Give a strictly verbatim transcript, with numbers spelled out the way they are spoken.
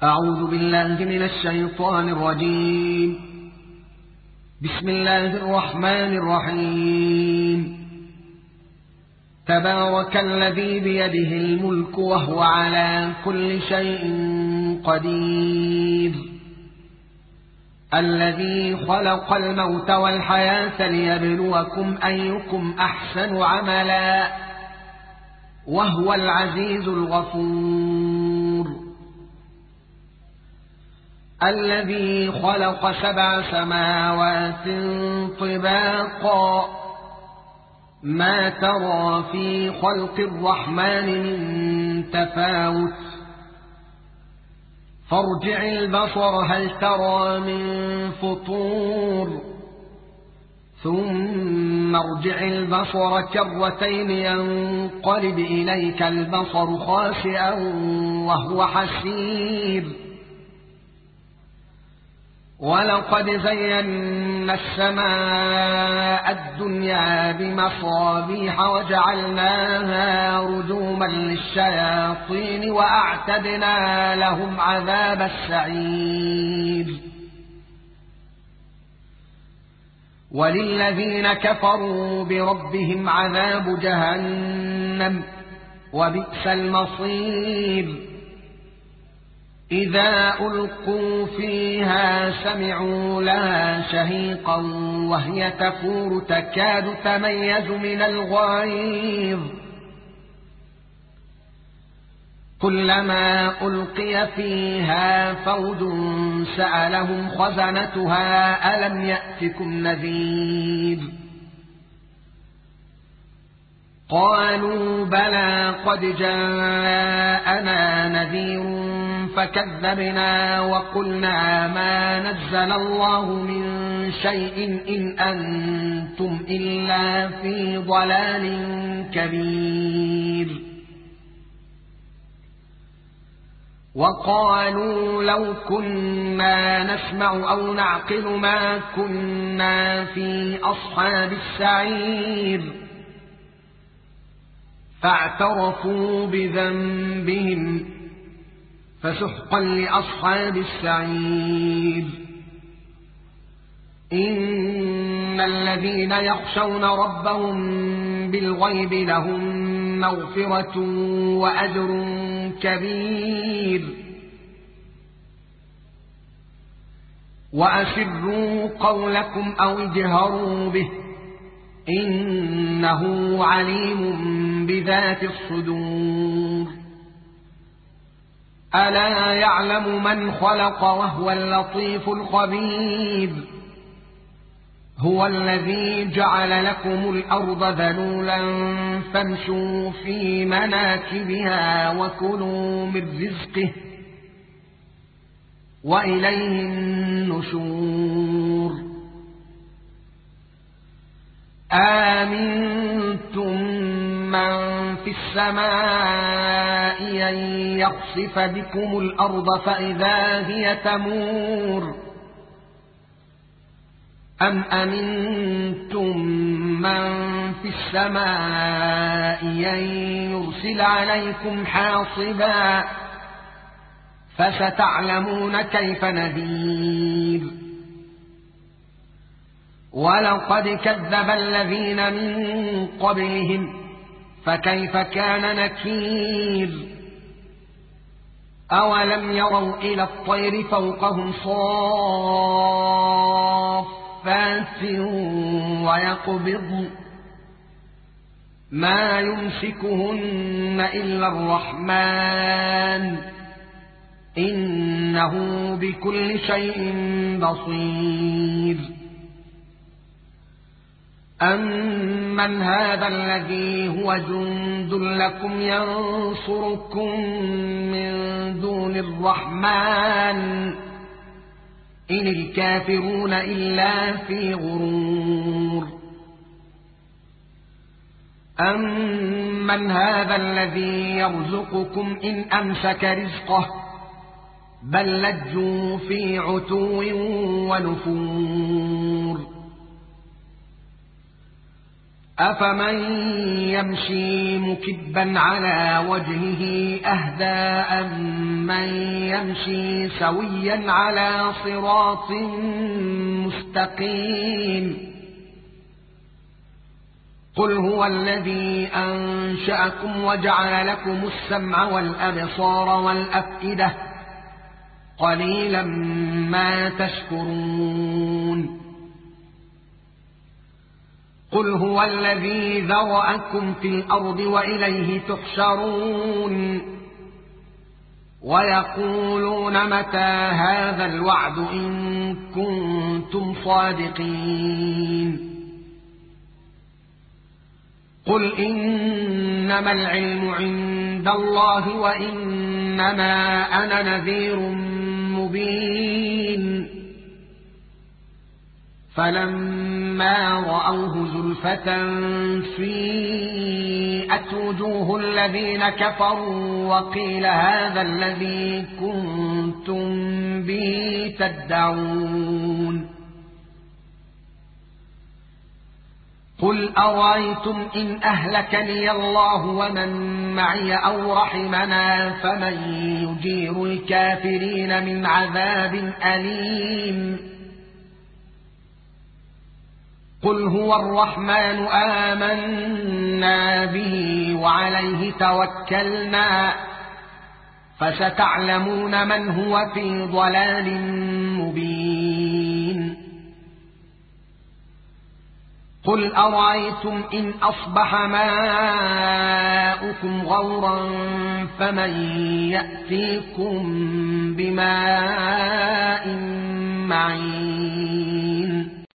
أعوذ بالله من الشيطان الرجيم. بسم الله الرحمن الرحيم. تبارك الذي بيده الملك وهو على كل شيء قدير، الذي خلق الموت والحياة ليبلوكم أيكم أحسن عملا، وهو العزيز الغفور. الذي خلق سبع سماوات طباقا، ما ترى في خلق الرحمن من تفاوت، فارجع البصر هل ترى من فطور، ثم ارجع البصر كرتين ينقلب إليك البصر خاسئا وهو حسير. ولقد زينا السماء الدنيا بمصابيح وجعلناها رجوما للشياطين وأعتدنا لهم عذاب السعير. وللذين كفروا بربهم عذاب جهنم وبئس المصير. إذا ألقوا فيها سمعوا لها شهيقا وهي تفور تكاد تميز من الغيظ، كلما ألقي فيها فوج سألهم خزنتها ألم يأتكم نذير، قالوا بلى قد جاءنا نذير فكذبنا وقلنا ما نزل الله من شيء إن أنتم إلا في ضلال كبير. وقالوا لو كنا نسمع أو نعقل ما كنا في أصحاب السعير، فاعترفوا بذنبهم فسحقا لأصحاب السعير. إن الذين يخشون ربهم بالغيب لهم مغفرة وأجر كبير. وأسروا قولكم أو اجهروا به إنه عليم بذات الصدور. ألا يعلم من خلق وهو اللطيف الخبير. هو الذي جعل لكم الأرض ذلولا فامشوا في مناكبها وكلوا من رزقه وإليه النشور. آمنتم من في السماء أن يخسف بكم الأرض فإذا هي تمور، أم أمنتم من في السماء أن يرسل عليكم حاصبا، فستعلمون كيف نذير. ولقد كذب الذين من قبلهم فكيف كان نكير. أولم يروا إلى الطير فوقهم صافات ويقبضن ما يمسكهن إلا الرحمن إنه بكل شيء بصير. أمن هذا الذي هو جند لكم ينصركم من دون الرحمن إن الكافرون إلا في غرور. أمن هذا الذي يرزقكم إن أمسك رزقه بل لجوا في عتو ونفور. أفمن يمشي مكبا على وجهه أهدى أمن يمشي سويا على صراط مستقيم قل هو الذي أنشأكم وجعل لكم السمع والأبصار والأفئدة قليلا ما تشكرون قل هو الذي ذرأكم في الأرض وإليه تحشرون ويقولون متى هذا الوعد إن كنتم صادقين قل إنما العلم عند الله وإنما أنا نذير مبين فلما رأوه زلفة سيئت وجوه الذين كفروا وقيل هذا الذي كنتم به تدعون قل أرأيتم إن أهلكني الله ومن معي أو رحمنا فمن يجير الكافرين من عذاب أليم قل هو الرحمن آمنا به وعليه توكلنا فستعلمون من هو في ضلال مبين قل أرأيتم إن أصبح ماؤكم غورا فمن يأتيكم بماء معين